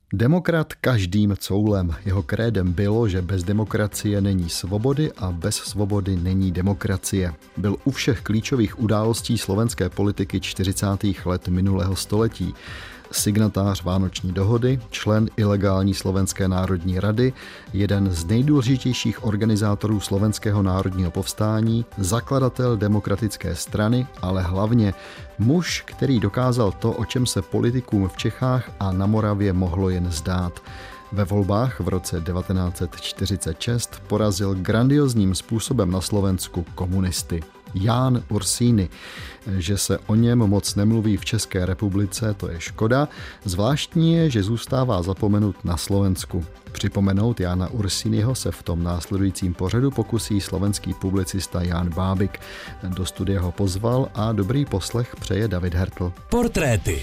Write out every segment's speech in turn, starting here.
Demokrat každým coulem. Jeho krédem bylo, že bez demokracie není svobody a bez svobody není demokracie. Byl u všech klíčových událostí slovenské politiky 40. let minulého století. Signatář Vánoční dohody, člen ilegální Slovenské národní rady, jeden z nejdůležitějších organizátorů Slovenského národního povstání, zakladatel demokratické strany, ale hlavně muž, který dokázal to, o čem se politikům v Čechách a na Moravě mohlo jen zdát. Ve volbách v roce 1946 porazil grandiozním způsobem na Slovensku komunisty. Ján Ursíny. Že se o něm moc nemluví v České republice, to je škoda. Zvláštní je, že zůstává zapomenut na Slovensku. Připomenout Jána Ursínyho se v tom následujícím pořadu pokusí slovenský publicista Ján Bábik. Do studia ho pozval a dobrý poslech přeje David Hertl. Portréty.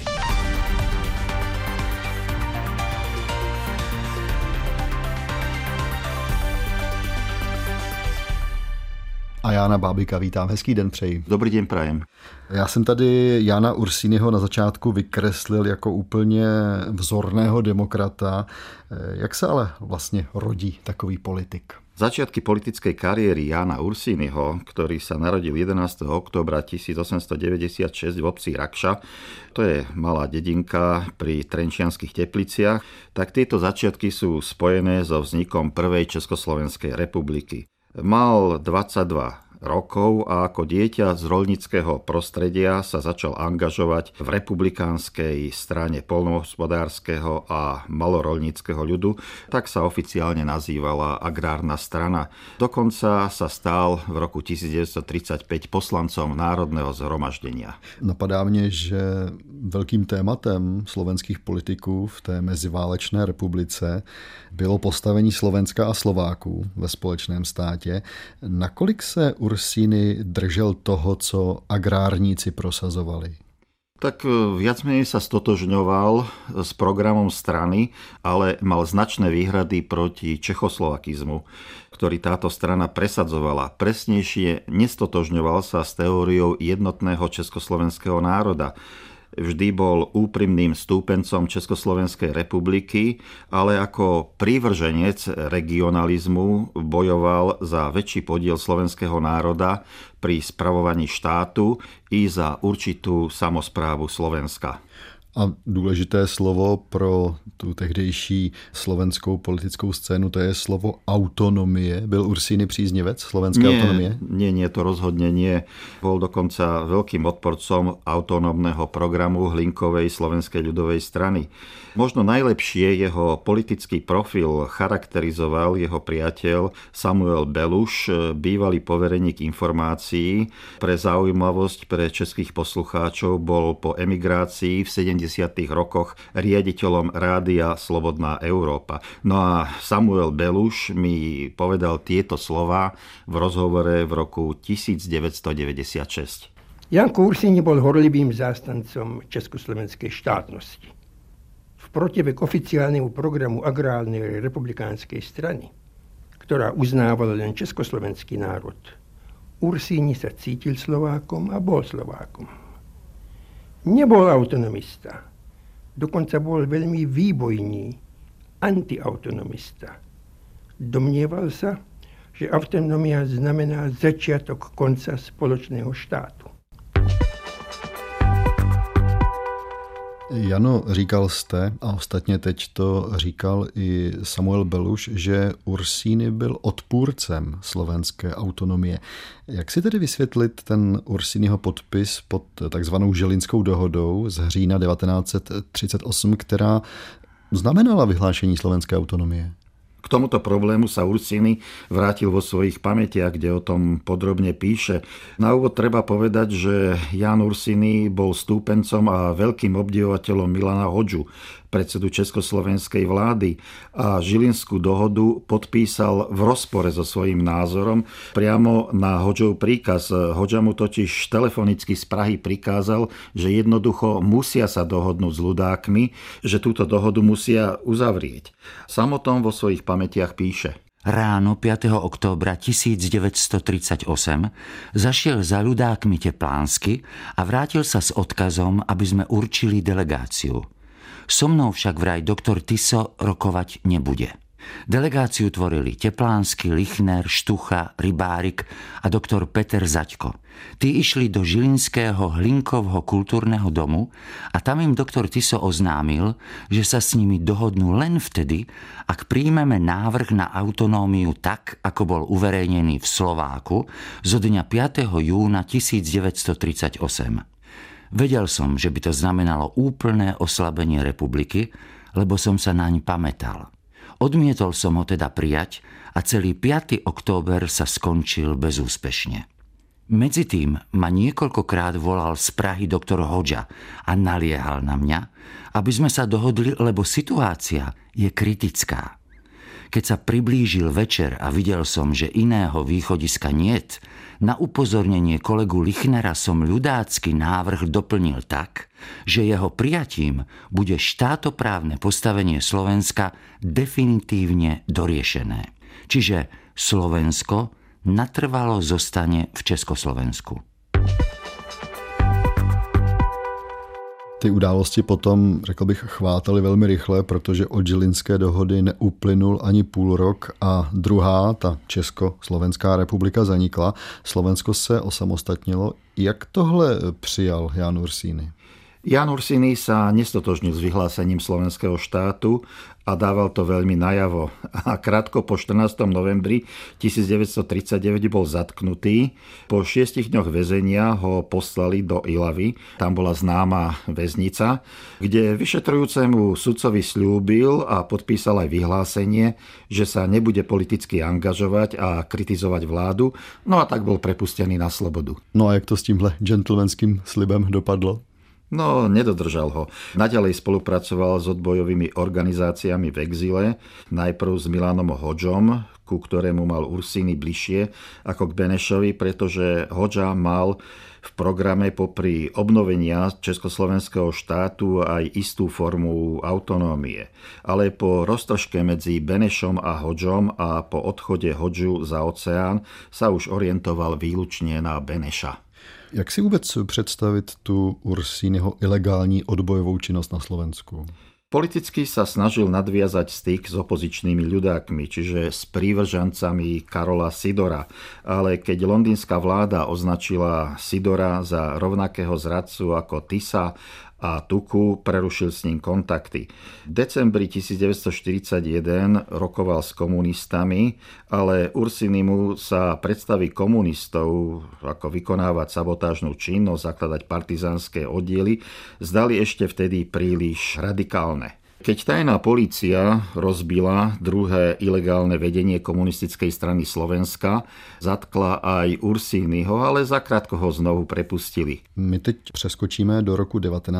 A Jána Bábika vítám. Hezký den přeji. Dobrý den prajem. Já jsem tady Jána Ursínyho na začátku vykreslil jako úplně vzorného demokrata. Jak se ale vlastně rodí takový politik? Začiatky politickej kariéry Jána Ursínyho, ktorý sa narodil 11. októbra 1896 v obci Rakša, to je malá dedinka pri Trenčianskych Tepliciach, tak tieto začiatky sú spojené so vznikom prvej Československej republiky. Mal 22 rokov a ako dieťa z roľníckeho prostredia sa začal angažovať v republikánskej strane poľnohospodárskeho a maloroľníckeho ľudu, tak sa oficiálne nazývala Agrárna strana. Dokonca sa stal v roku 1935 poslancom Národného zhromaždenia. Napadá mě, že velkým tématem slovenských politiků v té meziválečné republice bylo postavení Slovenska a Slováků ve společném státě. Nakolik se Ursíny držel toho, co agrárníci prosazovali? Tak viac menej sa stotožňoval s programom strany, ale mal značné výhrady proti čechoslovakizmu, ktorý táto strana presadzovala. Presnejšie nestotožňoval sa s teóriou jednotného československého národa. Vždy bol úprimným stúpencom Československej republiky, ale ako prívrženec regionalizmu bojoval za väčší podiel slovenského národa pri spravovaní štátu i za určitú samosprávu Slovenska. A důležité slovo pro tu tehdejší slovenskou politickou scénu, to je slovo autonomie. Byl Ursíny příznivec slovenské autonomie? Nie, to rozhodne nie. Bol dokonca veľkým odporcom autonómneho programu Hlinkovej slovenskej ľudovej strany. Možno najlepšie jeho politický profil charakterizoval jeho priateľ Samuel Beluš, bývalý povereník informácií. Pre zaujímavosť pre českých poslucháčov bol po emigrácii v 70. rokoch riaditeľom rádia Slobodná Európa. No a Samuel Beluš mi povedal tieto slová v rozhovore v roku 1996. Janko Ursíny bol horlivým zástancom československej štátnosti. V protivek oficiálnemu programu Agrárnej republikánskej strany, ktorá uznávala len československý národ, Ursíny sa cítil Slovákom a bol Slovákom. Nebol autonomista, dokonca bol veľmi výbojný antiautonomista. Domnieval sa, že autonomia znamená začiatok konca spoločného štátu. Jano, říkal jste, a ostatně teď to říkal i Samuel Beluš, že Ursíny byl odpůrcem slovenské autonomie. Jak si tedy vysvětlit ten Ursínyho podpis pod takzvanou Žilinskou dohodou z října 1938, která znamenala vyhlášení slovenské autonomie? K tomuto problému sa Ursíny vrátil vo svojich pamätiach, kde o tom podrobne píše. Na úvod treba povedať, že Ján Ursíny bol stúpencom a veľkým obdivovateľom Milana Hodžu, predsedu československej vlády, a Žilinskú dohodu podpísal v rozpore so svojím názorom priamo na Hodžov príkaz. Hodža mu totiž telefonicky z Prahy prikázal, že jednoducho musia sa dohodnúť s ľudákmi, že túto dohodu musia uzavrieť. Samotom vo svojich pamätiach píše: Ráno 5. októbra 1938 zašiel za ľudákmi teplánsky a vrátil sa s odkazom, aby sme určili delegáciu. So mnou však vraj doktor Tiso rokovať nebude. Delegáciu tvorili Teplánsky, Lichner, Štucha, Rybárik a doktor Peter Zaďko. Tí išli do Žilinského Hlinkovho kultúrneho domu a tam im doktor Tiso oznámil, že sa s nimi dohodnú len vtedy, ak príjmeme návrh na autonómiu tak, ako bol uverejnený v Slováku zo dňa 5. júna 1938. Vedel som, že by to znamenalo úplné oslabenie republiky, lebo som sa naň pamätal. Odmietol som ho teda prijať a celý 5. október sa skončil bezúspešne. Medzitým ma niekoľkokrát volal z Prahy doktor Hodža a naliehal na mňa, aby sme sa dohodli, lebo situácia je kritická. Keď sa priblížil večer a videl som, že iného východiska niet, na upozornenie kolegu Lichnera som ľudácky návrh doplnil tak, že jeho prijatím bude štátoprávne postavenie Slovenska definitívne doriešené. Čiže Slovensko natrvalo zostane v Československu. Ty události potom, řekl bych, chvátali velmi rychle, protože od Žilinské dohody neuplynul ani půl rok a druhá, ta Československá republika, zanikla. Slovensko se osamostatnilo. Jak tohle přijal Ján Ursíny? Ján Ursíny sa nestotožnil s vyhlásením slovenského štátu a dával to veľmi najavo. A krátko po 14. novembri 1939 bol zatknutý. Po 6 dňoch väzenia ho poslali do Ilavy. Tam bola známa väznica, kde vyšetrujúcemu sudcovi sľúbil a podpísal aj vyhlásenie, že sa nebude politicky angažovať a kritizovať vládu. No a tak bol prepustený na slobodu. No a jak to s tímhle gentlemanským slibem dopadlo? No, nedodržal ho. Naďalej spolupracoval s odbojovými organizáciami v exile, najprv s Milanom Hodžom, ku ktorému mal Ursíny bližšie ako k Benešovi, pretože Hodža mal v programe popri obnovenia Československého štátu aj istú formu autonómie. Ale po roztržke medzi Benešom a Hodžom a po odchode Hodžu za oceán sa už orientoval výlučne na Beneša. Jak si vůbec představit tu Ursínyho ilegální odbojovou činnost na Slovensku? Politicky sa snažil nadviazať styk s opozičnými ľudákmi, čiže s prívržancami Karola Sidora. Ale keď londýnska vláda označila Sidora za rovnakého zradcu ako Tisa a Tuku, prerušil s ním kontakty. V decembri 1941 rokoval s komunistami, ale Ursínymu sa predstavy komunistov, ako vykonávať sabotážnu činnosť, zakladať partizánske oddiely, zdali ešte vtedy príliš radikálne. Keď tajná polícia rozbila druhé ilegálne vedenie komunistickej strany Slovenska, zatkla aj Ursínyho, ale zakrátko ho znovu prepustili. My teď přeskočíme do roku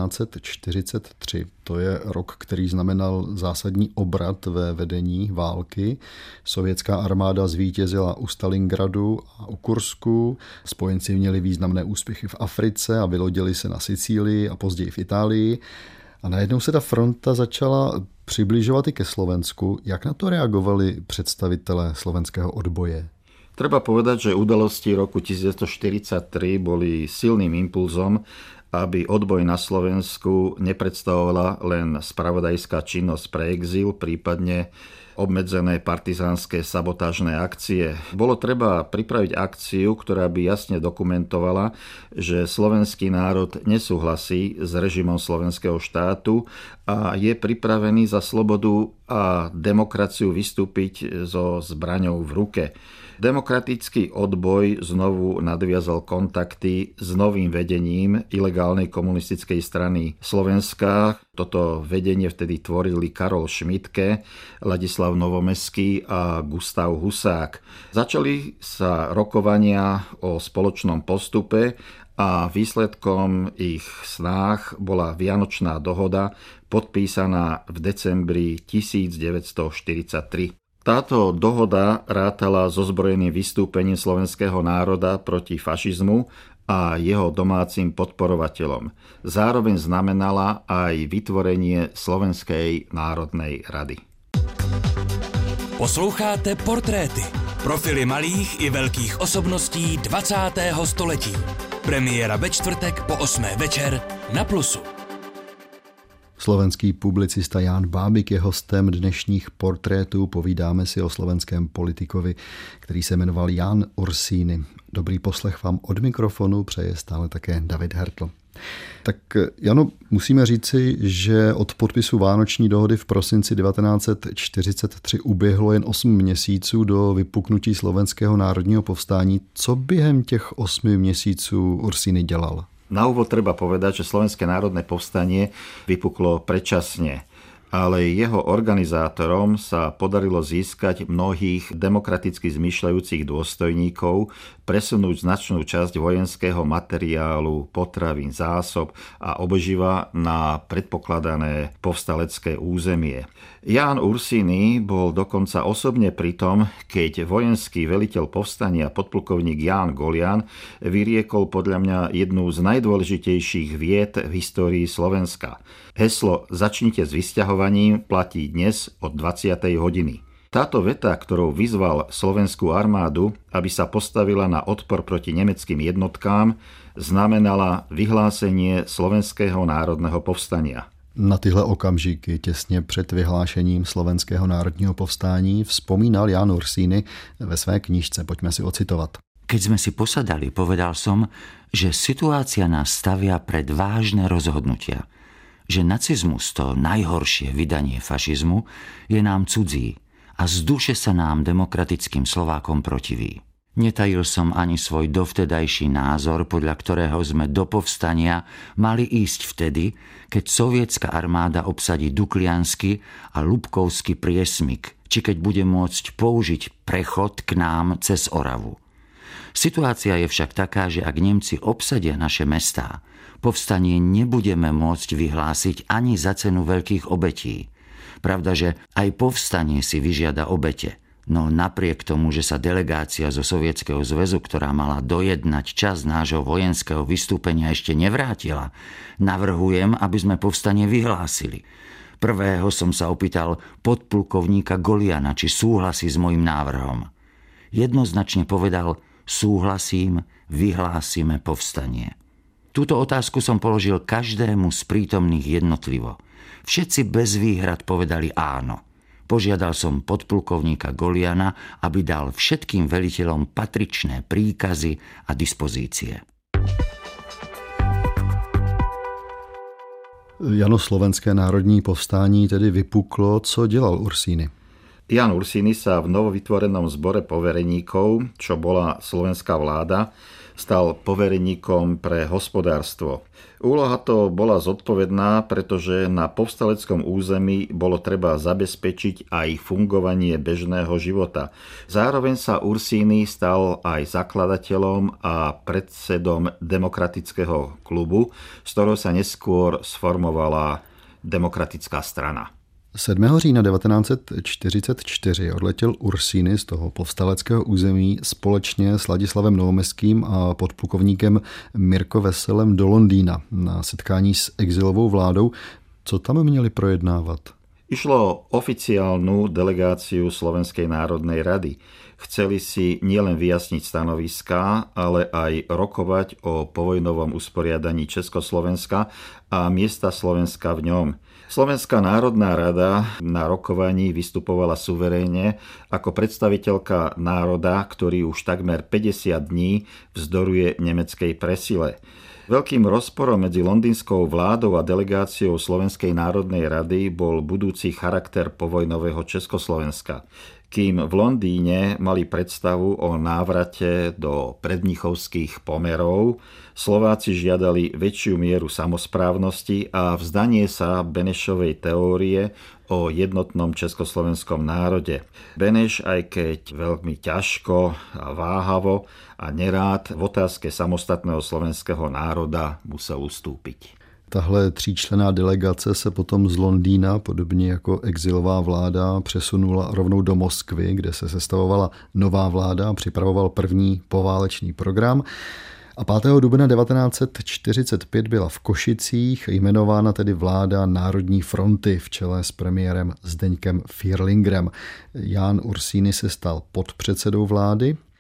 1943. To je rok, který znamenal zásadní obrat ve vedení války. Sovětská armáda zvítězila u Stalingradu a u Kursku. Spojenci měli významné úspěchy v Africe a vylodili se na Sicílii a později v Itálii. A najednou se ta fronta začala přibližovat i ke Slovensku. Jak na to reagovali představitelé slovenského odboje? Treba povedať, že udalosti roku 1943 boli silným impulzom, aby odboj na Slovensku nepredstavovala len spravodajská činnosť pre exil, prípadne obmedzené partizánske sabotážne akcie. Bolo treba pripraviť akciu, ktorá by jasne dokumentovala, že slovenský národ nesúhlasí s režimom slovenského štátu a je pripravený za slobodu a demokraciu vystúpiť so zbraňou v ruke. Demokratický odboj znovu nadviazal kontakty s novým vedením ilegálnej komunistickej strany Slovenska. Toto vedenie vtedy tvorili Karol Šmitke, Ladislav Novomeský a Gustav Husák. Začali sa rokovania o spoločnom postupe a výsledkom ich snách bola Vianočná dohoda podpísaná v decembri 1943. Táto dohoda rátala so zbrojeným vystúpením slovenského národa proti fašizmu a jeho domácim podporovateľom. Zároveň znamenala aj vytvorenie Slovenskej národnej rady. Posloucháte Portréty. Profily malých i velkých osobností 20. století. Premiéra ve čtvrtek po 8. večer na Plusu. Slovenský publicista Ján Bábik je hostem dnešních portrétů. Povídáme si o slovenském politikovi, který se jmenoval Ján Ursíny. Dobrý poslech vám od mikrofonu přeje stále také David Hertl. Tak Jano, musíme říci, že od podpisu Vánoční dohody v prosinci 1943 uběhlo jen 8 měsíců do vypuknutí slovenského národního povstání. Co během těch 8 měsíců Ursíny dělal? Na úvod treba povedať, že Slovenské národné povstanie vypuklo predčasne, ale jeho organizátorom sa podarilo získať mnohých demokraticky zmýšľajúcich dôstojníkov, presunúť značnú časť vojenského materiálu, potravín, zásob a obživa na predpokladané povstalecké územie. Ján Ursíny bol dokonca osobne pri tom, keď vojenský veliteľ povstania podplukovník Ján Golian vyriekol podľa mňa jednu z najdôležitejších vied v histórii Slovenska. Heslo "Začnite s vysťahovaním" platí dnes od 20. hodiny. Táto veta, ktorou vyzval slovenskú armádu, aby sa postavila na odpor proti nemeckým jednotkám, znamenala vyhlásenie Slovenského národného povstania. Na tyhle okamžiky těsně před vyhlášením Slovenského národního povstání vzpomínal Ján Ursíny ve své knižce. Pojďme si ocitovat. Keď sme si posadali, povedal som, že situácia nás stavia pred vážne rozhodnutia. Že nacizmus, to najhoršie vydanie fašizmu, je nám cudzí a z duše sa nám demokratickým Slovákom protiví. Netajil som ani svoj dovtedajší názor, podľa ktorého sme do povstania mali ísť vtedy, keď sovietská armáda obsadí Dukliansky a Lubkovský priesmyk, či keď bude môcť použiť prechod k nám cez Oravu. Situácia je však taká, že ak Nemci obsadia naše mestá, povstanie nebudeme môcť vyhlásiť ani za cenu veľkých obetí. Pravda, že aj povstanie si vyžiada obete. No napriek tomu, že sa delegácia zo Sovietskeho zväzu, ktorá mala dojednať čas nášho vojenského vystúpenia, ešte nevrátila, navrhujem, aby sme povstanie vyhlásili. Prvého som sa opýtal podplukovníka Goliana, či súhlasí s mojím návrhom. Jednoznačne povedal: súhlasím, vyhlásime povstanie. Túto otázku som položil každému z prítomných jednotlivo. Všetci bez výhrad povedali áno. Požiadal som podplukovníka Goliana, aby dal všetkým veliteľom patričné príkazy a dispozície. Jano, slovenské národní povstání tedy vypuklo. Co dělal Ursíny? Ján Ursíny sa v novovytvorenom zbore povereníkov, čo bola slovenská vláda, stal povereníkom pre hospodárstvo. Úloha to bola zodpovedná, pretože na povstaleckom území bolo treba zabezpečiť aj fungovanie bežného života. Zároveň sa Ursíny stal aj zakladateľom a predsedom demokratického klubu, z ktorého sa neskôr sformovala demokratická strana. 7. října 1944 odletěl Ursíny z toho povstaleckého území společně s Ladislavem Novomeským a podplukovníkem Mirko Veselem do Londýna na setkání s exilovou vládou. Co tam měli projednávat? Išlo o oficiálnu delegáciu Slovenskej národnej rady. Chceli si nielen vyjasniť stanoviská, ale aj rokovať o povojnovom usporiadaní Československa a miesta Slovenska v ňom. Slovenská národná rada na rokovaní vystupovala suverénne ako predstaviteľka národa, ktorý už takmer 50 dní vzdoruje nemeckej presile. Veľkým rozporom medzi londýnskou vládou a delegáciou Slovenskej národnej rady bol budúci charakter povojnového Československa. Kým v Londýne mali predstavu o návrate do predmnichovských pomerov, Slováci žiadali väčšiu mieru samosprávnosti a vzdanie sa Benešovej teórie o jednotnom československom národe. Beneš, aj keď veľmi ťažko a váhavo a nerád, v otázke samostatného slovenského národa musel ustúpiť. Tahle tříčlenná delegace se potom z Londýna, podobně jako exilová vláda, přesunula rovnou do Moskvy, kde se sestavovala nová vláda a připravoval první poválečný program. A 5. dubna 1945 byla v Košicích jmenována tedy vláda Národní fronty v čele s premiérem Zdeňkem Fierlingerem. Ján Ursíny se stal podpředsedou vlády.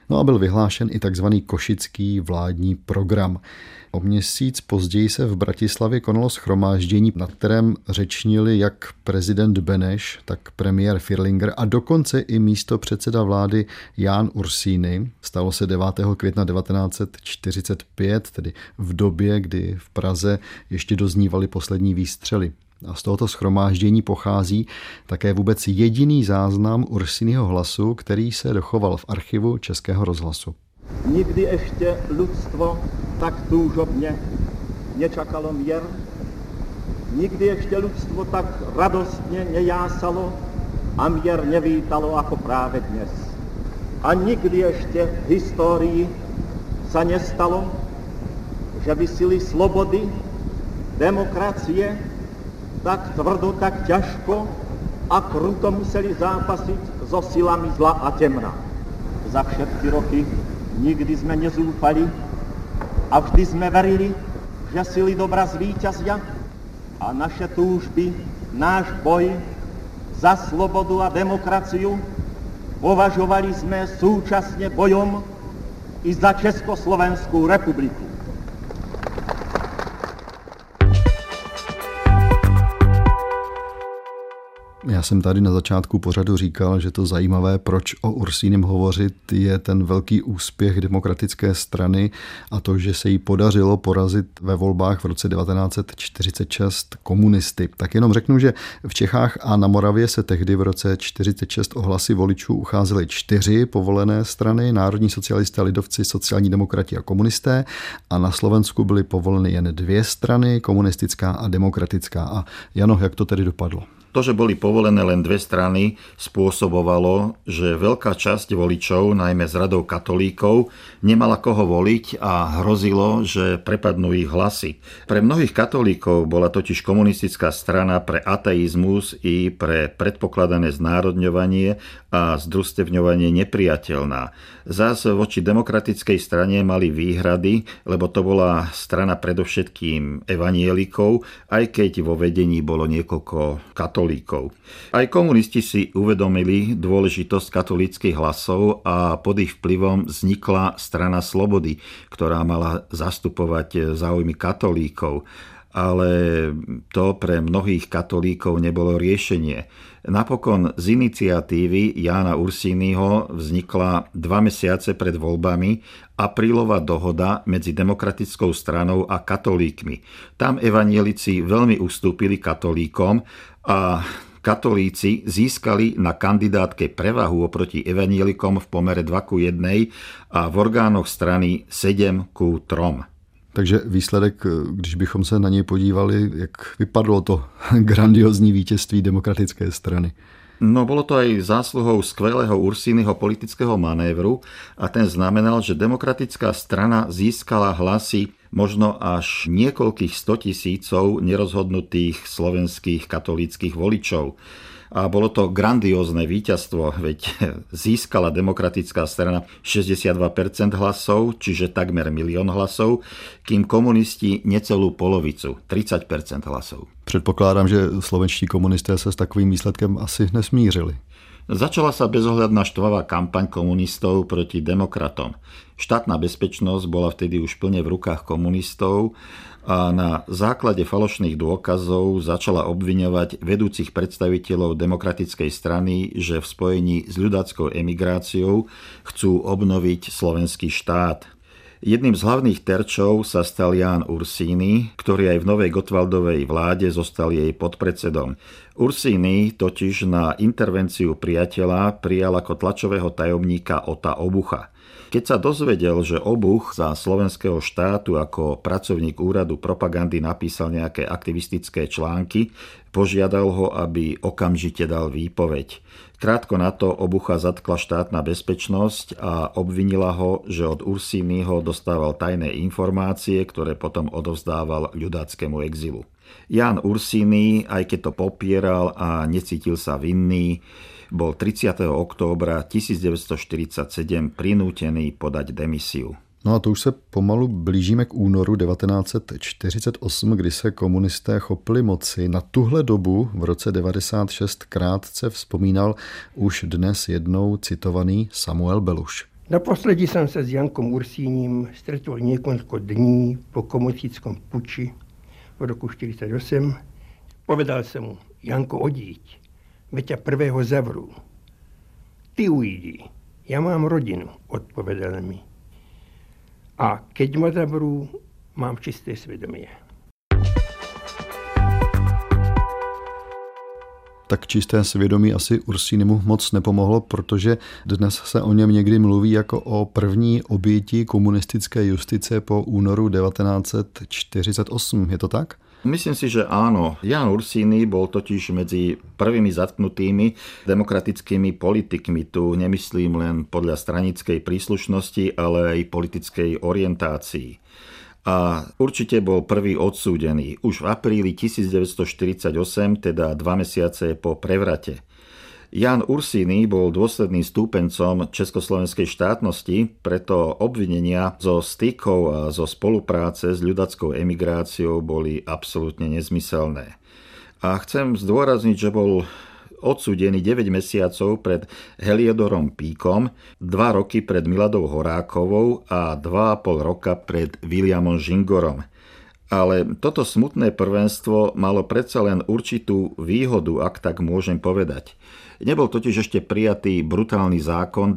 No a byl vyhlášen i takzvaný košický vládní program. O měsíc později se v Bratislavě konalo shromáždění, na kterém řečnili jak prezident Beneš, tak premiér Firlinger a dokonce i místopředseda vlády Ján Ursíny. Stalo se 9. května 1945, tedy v době, kdy v Praze ještě doznívaly poslední výstřely. A z tohoto shromáždění pochází také vůbec jediný záznam Ursínyho hlasu, který se dochoval v archivu Českého rozhlasu. Nikdy ještě ľudstvo tak túžobne nečakalo mier, nikdy ještě ľudstvo tak radostně nejásalo a mier nevítalo ako práve dnes. A nikdy ještě v histórii sa nestalo, že by sily slobody, demokracie tak tvrdo, tak ťažko a kruto museli zápasiť so silami zla a temna. Za všetky roky nikdy sme nezúfali a vždy sme verili, že sily dobra zvíťazia a naše túžby, náš boj za slobodu a demokraciu považovali sme súčasne bojom i za Československú republiku. Já jsem tady na začátku pořadu říkal, že to zajímavé, proč o Ursínym hovořit, je ten velký úspěch demokratické strany a to, že se jí podařilo porazit ve volbách v roce 1946 komunisty. Tak jenom řeknu, že v Čechách a na Moravě se tehdy v roce 1946 o hlasy voličů ucházely 4 povolené strany, národní socialisté, lidovci, sociální demokrati a komunisté, a na Slovensku byly povoleny jen 2 strany, komunistická a demokratická. A Jano, jak to tedy dopadlo? To, že boli povolené len 2 strany, spôsobovalo, že veľká časť voličov, najmä z radov katolíkov, nemala koho voliť a hrozilo, že prepadnú ich hlasy. Pre mnohých katolíkov bola totiž komunistická strana pre ateizmus i pre predpokladané znárodňovanie a združstevňovanie nepriateľná. Zas voči demokratickej strane mali výhrady, lebo to bola strana predovšetkým evanielikov, aj keď vo vedení bolo niekoľko katolíkov. Aj komunisti si uvedomili dôležitosť katolíckych hlasov a pod ich vplyvom vznikla strana Slobody, ktorá mala zastupovať záujmy katolíkov. Ale to pre mnohých katolíkov nebolo riešenie. Napokon z iniciatívy Jána Ursínyho vznikla 2 mesiace pred voľbami aprílová dohoda medzi demokratickou stranou a katolíkmi. Tam evanielici veľmi ustúpili katolíkom a katolíci získali na kandidátke prevahu oproti evanielikom v pomere 2:1 a v orgánoch strany 7:3. Takže výsledek, když bychom se na něj podívali, jak vypadlo to grandiózní vítězství demokratické strany? No bolo to aj zásluhou skvelého Ursínyho politického manévru a ten znamenal, že demokratická strana získala hlasy možno až niekoľkých 100 000 nerozhodnutých slovenských katolíckych voličov. A bolo to grandiózne víťazstvo, veď získala demokratická strana 62% hlasov, čiže takmer 1 000 000 hlasov, kým komunisti necelú polovicu, 30% hlasov. Předpokládám, že slovenští komunisté se s takovým výsledkem asi nesmířili. Začala sa bezohľadná štvavá kampaň komunistov proti demokratom. Štátna bezpečnosť bola vtedy už plne v rukách komunistov a na základe falošných dôkazov začala obviňovať vedúcich predstaviteľov demokratickej strany, že v spojení s ľudáckou emigráciou chcú obnoviť slovenský štát. Jedným z hlavných terčov sa stal Ján Ursíny, ktorý aj v novej Gottwaldovej vláde zostal jej podpredsedom. Ursíny totiž na intervenciu priateľa prijal ako tlačového tajomníka Ota Obucha. Keď sa dozvedel, že Obuch za slovenského štátu ako pracovník úradu propagandy napísal nejaké aktivistické články, požiadal ho, aby okamžite dal výpoveď. Krátko na to Obucha zatkla štátna bezpečnosť a obvinila ho, že od Ursínyho dostával tajné informácie, ktoré potom odovzdával ľudáckému exilu. Ján Ursíny, aj keď to popieral a necítil sa vinný, bol 30. októbra 1947 prinútený podať demisiu. No a to už se pomalu blížíme k únoru 1948, kdy se komunisté chopili moci. Na tuhle dobu v roce 96 krátce vzpomínal už dnes jednou citovaný Samuel Beluš. Naposledy jsem se s Jankom Ursíním stretol několik dní po komunistickom puči v roku 1948. Povedal jsem mu, Janko, odíď, veď ťa prvého zavru. Ty ujdi, ja mám rodinu, odpovedal mi. A keď ma zavrú, mám čisté svědomí. Tak čisté svědomí asi Ursínimu moc nepomohlo, protože dnes se o něm někdy mluví jako o první oběti komunistické justice po únoru 1948. Je to tak? Myslím si, že áno. Ján Ursíny bol totiž medzi prvými zatknutými demokratickými politikmi. Tu nemyslím len podľa stranickej príslušnosti, ale aj politickej orientácii. A určite bol prvý odsúdený už v apríli 1948, teda 2 mesiace po prevrate. Ján Ursíny bol dôsledným stúpencom československej štátnosti, preto obvinenia zo stykov a zo spolupráce s ľudackou emigráciou boli absolútne nezmyselné. A chcem zdôrazniť, že bol odsúdený 9 mesiacov pred Heliodorom Píkom, 2 roky pred Miladou Horákovou a 2,5 roka pred Williamom Žingorom. Ale toto smutné prvenstvo malo predsa len určitú výhodu, ak tak môžem povedať. Nebol totiž ešte prijatý brutálny zákon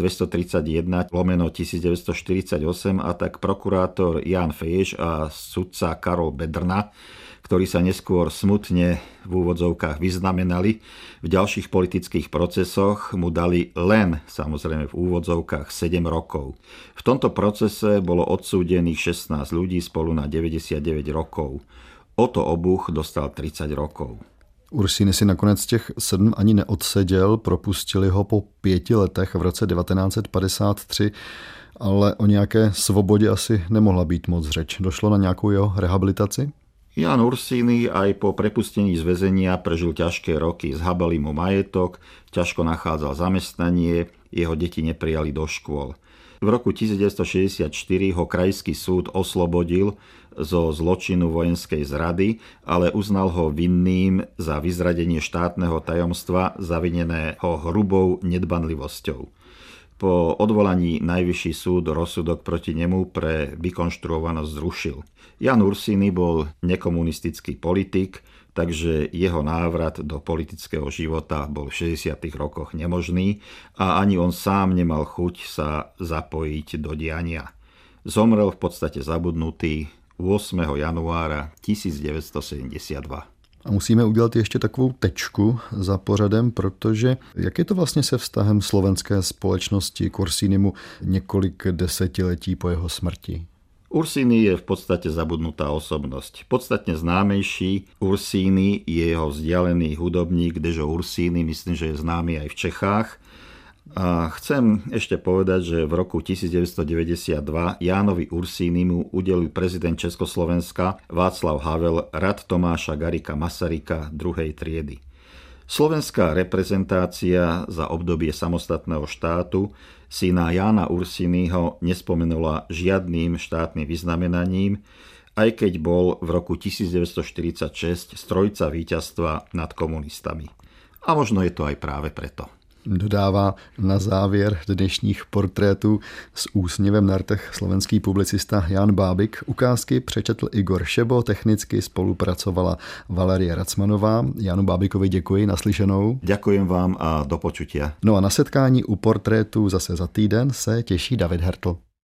231/1948 a tak prokurátor Ján Fejš a sudca Karol Bedrna, ktorí sa neskôr smutne v úvodzovkách vyznamenali v ďalších politických procesoch, mu dali len, samozrejme v úvodzovkách, 7 rokov. V tomto procese bolo odsúdených 16 ľudí spolu na 99 rokov. Otto Obuch dostal 30 rokov. Ursíny si nakonec těch 7 ani neodseděl, propustili ho po 5 letech v roce 1953, ale o nějaké svobodě asi nemohla být moc řeč. Došlo na nějakou jeho rehabilitaci? Ján Ursíny aj po prepustení z väzenia prežil ťažké roky. Zhabali mu majetok, ťažko nachádzal zamestnanie, jeho deti neprijali do škôl. V roku 1964 ho krajský súd oslobodil zo zločinu vojenskej zrady, ale uznal ho vinným za vyzradenie štátneho tajomstva zavineného hrubou nedbanlivosťou. Po odvolaní Najvyšší súd rozsudok proti nemu pre vykonštruovanosť zrušil. Ján Ursíny bol nekomunistický politik, takže jeho návrat do politického života bol v 60. rokoch nemožný a ani on sám nemal chuť sa zapojiť do diania. Zomrel v podstate zabudnutý 8. januára 1972. A musíme udělat ještě takovou tečku za pořadem, protože jak je to vlastně se vztahem slovenské společnosti k Ursínimu několik desetiletí po jeho smrti? Ursíny je v podstate zabudnutá osobnosť. Podstatne známejší Ursíny je jeho vzdialený hudobník Dežo Ursíny, myslím, že je známy aj v Čechách. A chcem ešte povedať, že v roku 1992 Jánovi Ursínimu udelil prezident Československa Václav Havel rad Tomáša Garrigua Masaryka 2. triedy. Slovenská reprezentácia za obdobie samostatného štátu si na Jána Ursínyho nespomenula žiadnym štátnym vyznamenaním, aj keď bol v roku 1946 strojca víťazstva nad komunistami. A možno je to aj práve preto. Dodává na závěr dnešních portrétů s úsměvem na rtech slovenský publicista Jan Bábik. Ukázky přečetl Igor Šebo, technicky spolupracovala Valerie Racmanová. Janu Bábikovi děkuji, naslyšenou. Ďakujem vám a do počutia. No a na setkání u portrétů zase za týden se těší David Hertl.